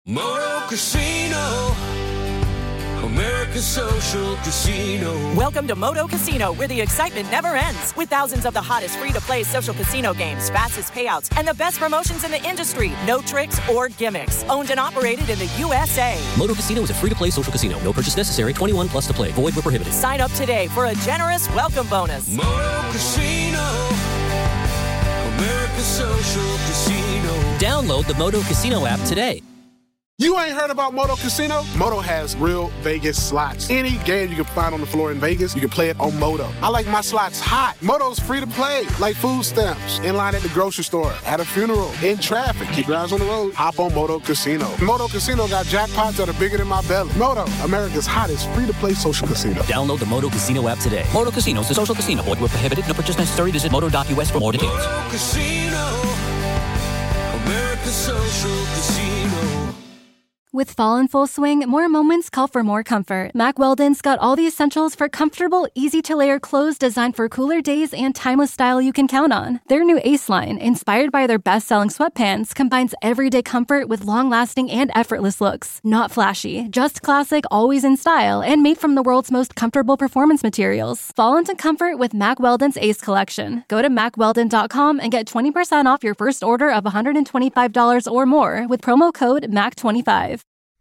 Moto Casino, America's social casino. Welcome to Moto Casino, where the excitement never ends. With thousands of the hottest free-to-play social casino games, fastest payouts, and the best promotions in the industry. No tricks or gimmicks. Owned and operated in the USA. Moto Casino is a free-to-play social casino. No purchase necessary. 21 plus to play. Void where prohibited. Sign up today for a generous welcome bonus. Moto Casino, America's social casino. Download the Moto Casino app today. You ain't heard about Moto Casino? Moto has real Vegas slots. Any game you can find on the floor in Vegas, you can play it on Moto. I like my slots hot. Moto's free to play, like food stamps, in line at the grocery store, at a funeral, in traffic. Keep your eyes on the road. Hop on Moto Casino. Moto Casino got jackpots that are bigger than my belly. Moto, America's hottest free-to-play social casino. Download the Moto Casino app today. Moto Casino is a social casino. Void where prohibited. No purchase necessary. Visit moto.us for more details. Moto Casino, America's social casino. With fall in full swing, more moments call for more comfort. Mack Weldon's got all the essentials for comfortable, easy-to-layer clothes designed for cooler days and timeless style you can count on. Their new Ace line, inspired by their best-selling sweatpants, combines everyday comfort with long-lasting and effortless looks. Not flashy, just classic, always in style, and made from the world's most comfortable performance materials. Fall into comfort with Mack Weldon's Ace collection. Go to MackWeldon.com and get 20% off your first order of $125 or more with promo code MAC25.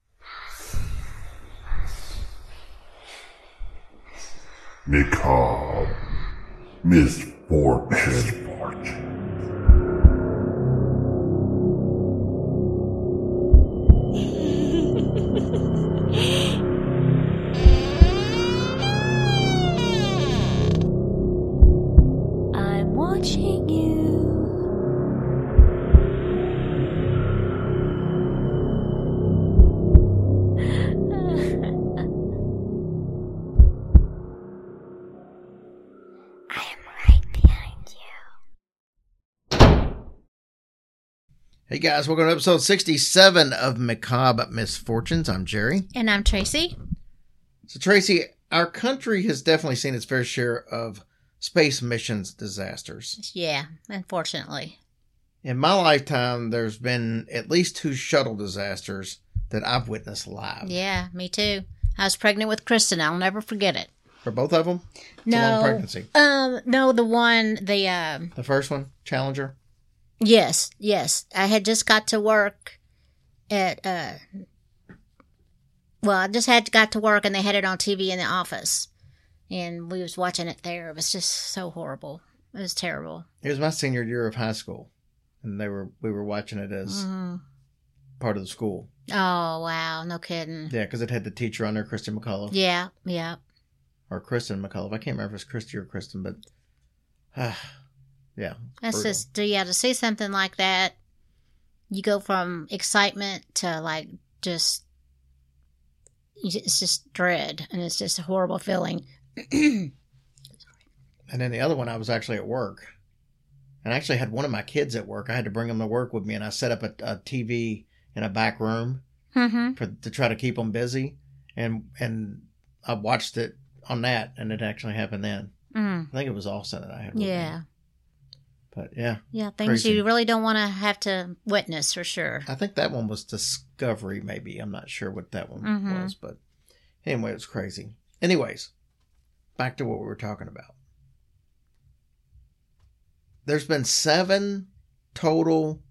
Macabre Misfortune. I'm watching you. Hey guys, welcome to episode 67 of Macabre Misfortunes. I'm Jerry. And I'm Tracy. So Tracy, our country has definitely seen its fair share of space missions disasters. Yeah, unfortunately. In my lifetime, there's been at least 2 shuttle disasters that I've witnessed live. Yeah, me too. I was pregnant with Kristen. I'll never forget it. For both of them? It's a long pregnancy. No, the first one, Challenger? Yes. I had just got to work at, I just got to work and they had it on TV in the office. And we was watching it there. It was just so horrible. It was terrible. It was my senior year of high school. And we were watching it as part of the school. Oh, wow. No kidding. Yeah, because it had the teacher on there, Kristen McCullough. Yeah. Or Kristen McCullough. I can't remember if it's Christy or Kristen, but... yeah. That's brutal. just, to see something like that, you go from excitement to it's just dread, and it's just a horrible feeling. And then the other one, I was actually at work, and I actually had one of my kids at work. I had to bring him to work with me, and I set up a TV in a back room to try to keep them busy, and I watched it on that, and it actually happened then. I think it was Austin that I had with me. But yeah. Yeah, things crazy. You really don't want to have to witness for sure. I think that one was Discovery, maybe. I'm not sure what that one was, but anyway, it was crazy. Anyways, back to what we were talking about. There's been 7 total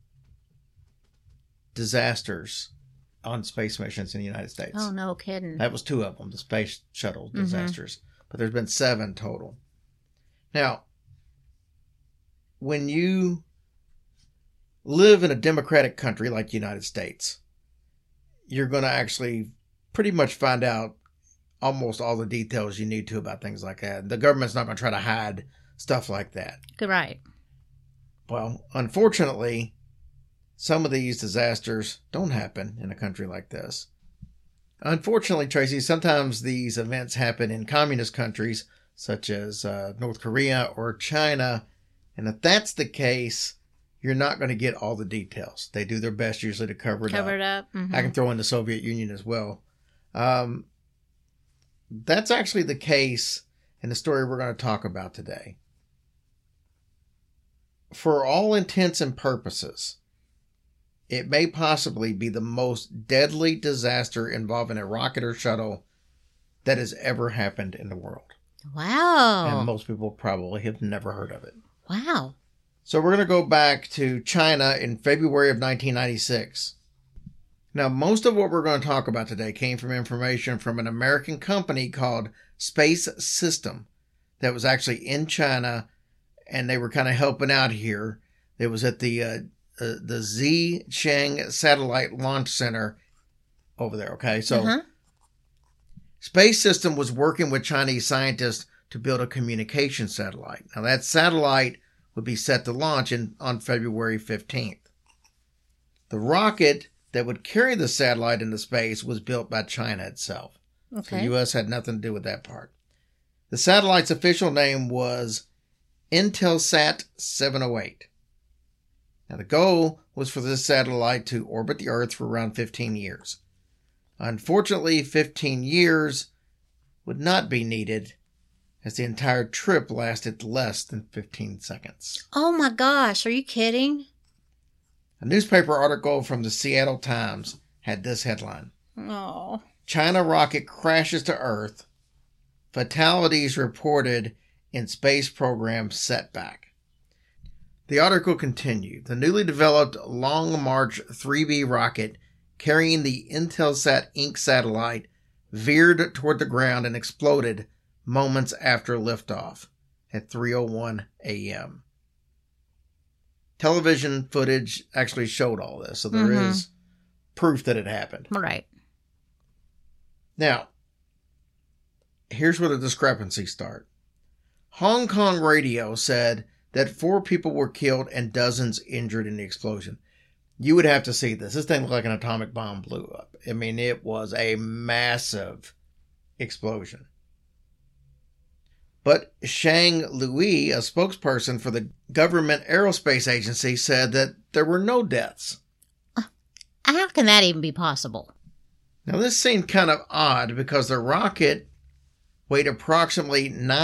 disasters on space missions in the United States. Oh, no kidding. That was 2 of them, the space shuttle disasters. But there's been 7 total. Now, when you live in a democratic country like the United States, you're going to actually pretty much find out almost all the details you need to about things like that. The government's not going to try to hide stuff like that. Right. Well, unfortunately, some of these disasters don't happen in a country like this. Unfortunately, Tracy, sometimes these events happen in communist countries such as North Korea or China. And if that's the case, you're not going to get all the details. They do their best usually to cover it up. Mm-hmm. I can throw in the Soviet Union as well. That's actually the case in the story we're going to talk about today. For all intents and purposes, it may possibly be the most deadly disaster involving a rocket or shuttle that has ever happened in the world. Wow. And most people probably have never heard of it. Wow. So we're going to go back to China in February of 1996. Now, most of what we're going to talk about today came from information from an American company called Space System that was actually in China, and they were kind of helping out here. It was at the Xichang Satellite Launch Center over there, okay? So Space System was working with Chinese scientists to build a communication satellite. Now, that satellite would be set to launch on February 15th. The rocket that would carry the satellite into space was built by China itself. Okay. So the U.S. had nothing to do with that part. The satellite's official name was Intelsat 708. Now, the goal was for this satellite to orbit the Earth for around 15 years. Unfortunately, 15 years would not be needed, as the entire trip lasted less than 15 seconds. Oh my gosh, are you kidding? A newspaper article from the Seattle Times had this headline. Oh. China rocket crashes to Earth. Fatalities reported in space program setback. The article continued. The newly developed Long March 3B rocket carrying the Intelsat Inc. satellite veered toward the ground and exploded moments after liftoff at 3:01 a.m. Television footage actually showed all this, so there is proof that it happened. Right. Now, here's where the discrepancies start. Hong Kong radio said that 4 people were killed and dozens injured in the explosion. You would have to see this. This thing looked like an atomic bomb blew up. I mean, it was a massive explosion. But Shang Lui, a spokesperson for the government aerospace agency, said that there were no deaths. How can that even be possible? Now, this seemed kind of odd because the rocket weighed approximately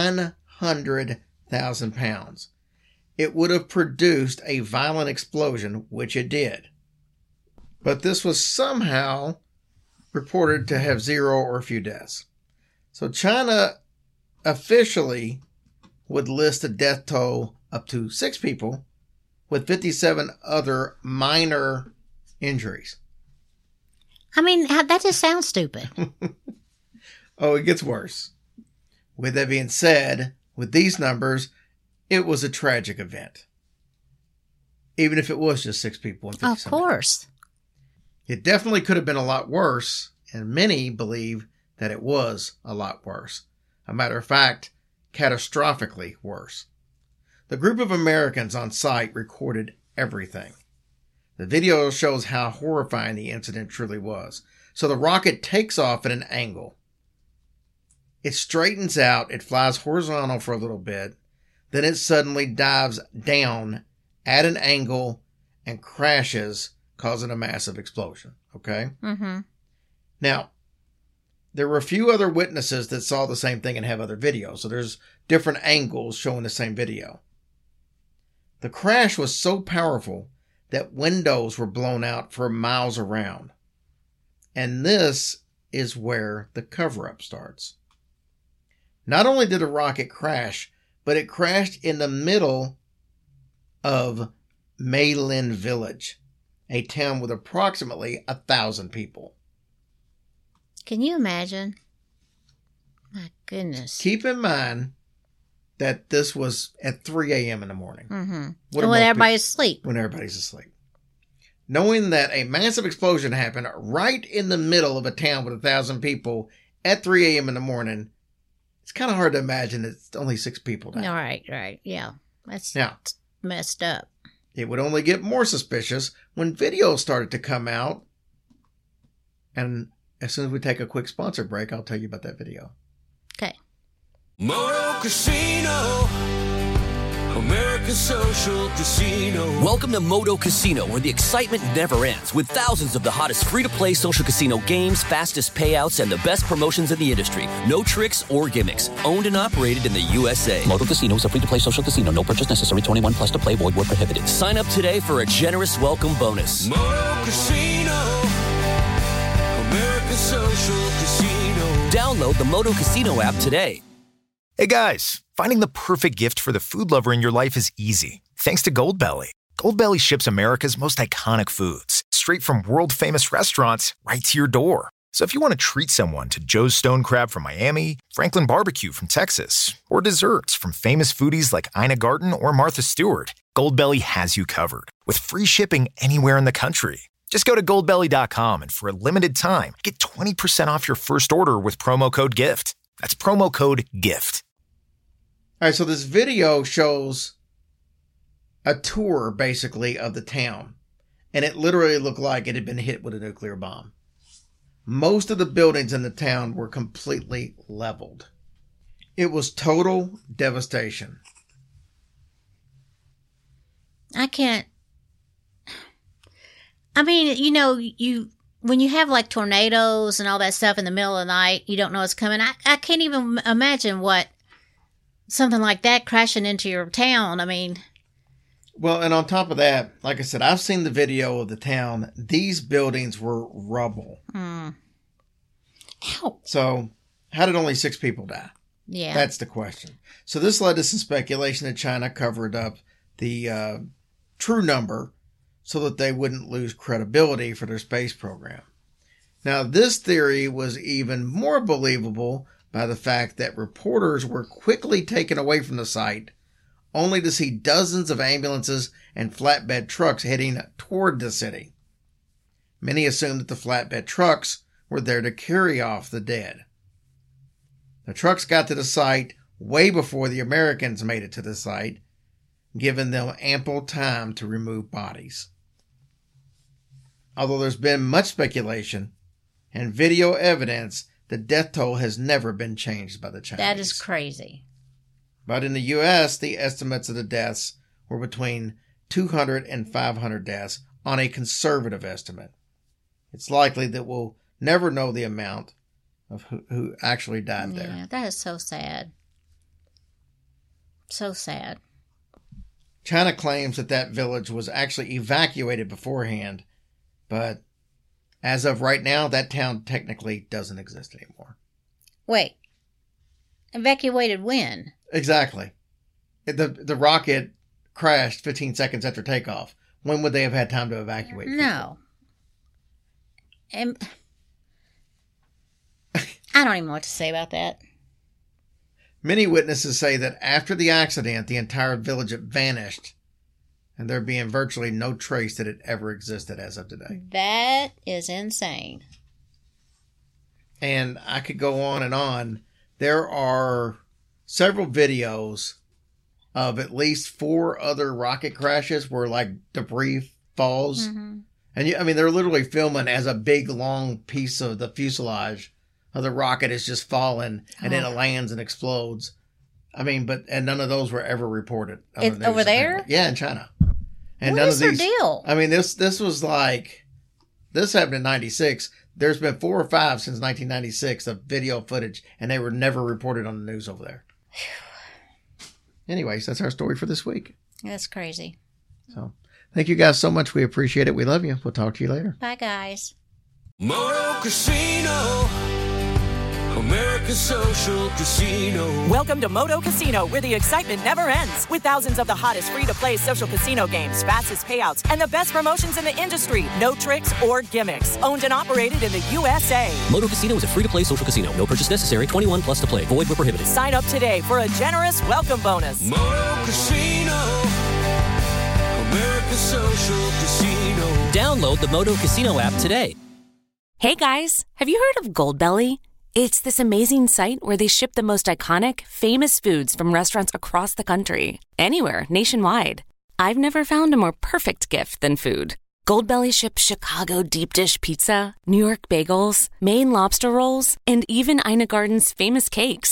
900,000 pounds. It would have produced a violent explosion, which it did. But this was somehow reported to have 0 or a few deaths. So China officially would list a death toll up to 6 people, with 57 other minor injuries. I mean, that just sounds stupid. Oh, it gets worse. With that being said, with these numbers, it was a tragic event. Even if it was just 6 people and 57. Of course. It definitely could have been a lot worse, and many believe that it was a lot worse. A matter of fact, catastrophically worse. The group of Americans on site recorded everything. The video shows how horrifying the incident truly was. So the rocket takes off at an angle. It straightens out, it flies horizontal for a little bit, then it suddenly dives down at an angle and crashes, causing a massive explosion. Okay? Mm-hmm. Now, there were a few other witnesses that saw the same thing and have other videos. So there's different angles showing the same video. The crash was so powerful that windows were blown out for miles around. And this is where the cover-up starts. Not only did the rocket crash, but it crashed in the middle of Maylin Village, a town with approximately 1,000 people. Can you imagine? My goodness. Keep in mind that this was at 3 a.m. in the morning. Mm-hmm. When everybody's asleep. When everybody's asleep. Knowing that a massive explosion happened right in the middle of a town with 1,000 people at 3 a.m. in the morning, it's kind of hard to imagine it's only 6 people died. Right. Yeah. That's now, messed up. It would only get more suspicious when videos started to come out. And as soon as we take a quick sponsor break, I'll tell you about that video. Okay. Moto Casino. American Social Casino. Welcome to Moto Casino, where the excitement never ends, with thousands of the hottest free-to-play social casino games, fastest payouts, and the best promotions in the industry. No tricks or gimmicks. Owned and operated in the USA. Moto Casino is a free-to-play social casino. No purchase necessary. 21 plus to play. Void where prohibited. Sign up today for a generous welcome bonus. Moto Casino. American Social Casino. Download the Moto Casino app today. Hey guys, finding the perfect gift for the food lover in your life is easy, thanks to Goldbelly. Goldbelly ships America's most iconic foods, straight from world-famous restaurants right to your door. So if you want to treat someone to Joe's Stone Crab from Miami, Franklin Barbecue from Texas, or desserts from famous foodies like Ina Garten or Martha Stewart, Goldbelly has you covered, with free shipping anywhere in the country. Just go to goldbelly.com and for a limited time, get 20% off your first order with promo code GIFT. That's promo code GIFT. All right, so this video shows a tour, basically, of the town. And it literally looked like it had been hit with a nuclear bomb. Most of the buildings in the town were completely leveled. It was total devastation. I can't. I mean, you know, when you have like tornadoes and all that stuff in the middle of the night, you don't know what's coming. I can't even imagine what something like that crashing into your town. I mean. Well, and on top of that, like I said, I've seen the video of the town. These buildings were rubble. Ow. So how did only 6 people die? Yeah. That's the question. So this led to some speculation that China covered up the true number so that they wouldn't lose credibility for their space program. Now, this theory was even more believable by the fact that reporters were quickly taken away from the site, only to see dozens of ambulances and flatbed trucks heading toward the city. Many assumed that the flatbed trucks were there to carry off the dead. The trucks got to the site way before the Americans made it to the site, giving them ample time to remove bodies. Although there's been much speculation and video evidence, the death toll has never been changed by the Chinese. That is crazy. But in the U.S., the estimates of the deaths were between 200 and 500 deaths on a conservative estimate. It's likely that we'll never know the amount of who actually died there. Yeah, that is so sad. So sad. China claims that that village was actually evacuated beforehand, but as of right now, that town technically doesn't exist anymore. Wait. Evacuated when? Exactly. The rocket crashed 15 seconds after takeoff. When would they have had time to evacuate? No. I don't even know what to say about that. Many witnesses say that after the accident, the entire village vanished, and there being virtually no trace that it ever existed as of today. That is insane. And I could go on and on. There are several videos of at least 4 other rocket crashes where like debris falls. Mm-hmm. And I mean, they're literally filming as a big long piece of the fuselage of the rocket is just falling and then it lands and explodes. I mean, and none of those were ever reported. It's over there? Yeah, in China. And what none is of these, their deal? I mean, this was like, this happened in 96. There's been 4 or 5 since 1996 of video footage, and they were never reported on the news over there. Anyways, that's our story for this week. That's crazy. So, thank you guys so much. We appreciate it. We love you. We'll talk to you later. Bye, guys. Moto Casino. American Social Casino. Welcome to Moto Casino, where the excitement never ends. With thousands of the hottest free-to-play social casino games, fastest payouts, and the best promotions in the industry. No tricks or gimmicks. Owned and operated in the USA. Moto Casino is a free-to-play social casino. No purchase necessary. 21 plus to play. Void where prohibited. Sign up today for a generous welcome bonus. Moto Casino. American Social Casino. Download the Moto Casino app today. Hey guys, have you heard of Goldbelly? It's this amazing site where they ship the most iconic, famous foods from restaurants across the country. Anywhere, nationwide. I've never found a more perfect gift than food. Goldbelly ships Chicago deep dish pizza, New York bagels, Maine lobster rolls, and even Ina Garten's famous cakes.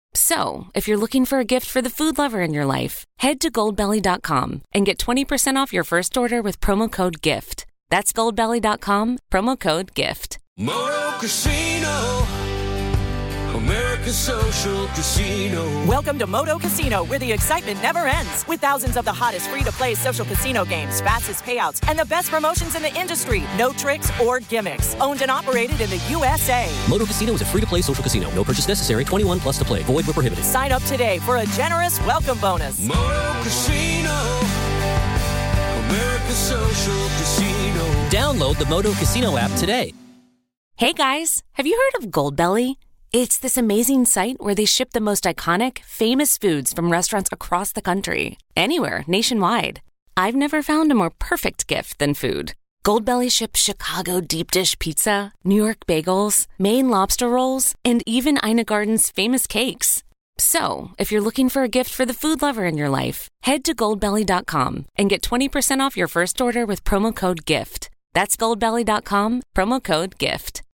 So, if you're looking for a gift for the food lover in your life, head to goldbelly.com and get 20% off your first order with promo code GIFT. That's goldbelly.com, promo code GIFT. Moto Casino, America's social casino. Welcome to Moto Casino, where the excitement never ends. With thousands of the hottest free-to-play social casino games, fastest payouts, and the best promotions in the industry. No tricks or gimmicks. Owned and operated in the USA. Moto Casino is a free-to-play social casino. No purchase necessary. 21 plus to play. Void where prohibited. Sign up today for a generous welcome bonus. Moto Casino, America's social casino. Download the Moto Casino app today. Hey guys, have you heard of Goldbelly? It's this amazing site where they ship the most iconic, famous foods from restaurants across the country. Anywhere, nationwide. I've never found a more perfect gift than food. Goldbelly ships Chicago deep dish pizza, New York bagels, Maine lobster rolls, and even Ina Garden's famous cakes. So, if you're looking for a gift for the food lover in your life, head to goldbelly.com and get 20% off your first order with promo code GIFT. That's goldbelly.com, promo code GIFT.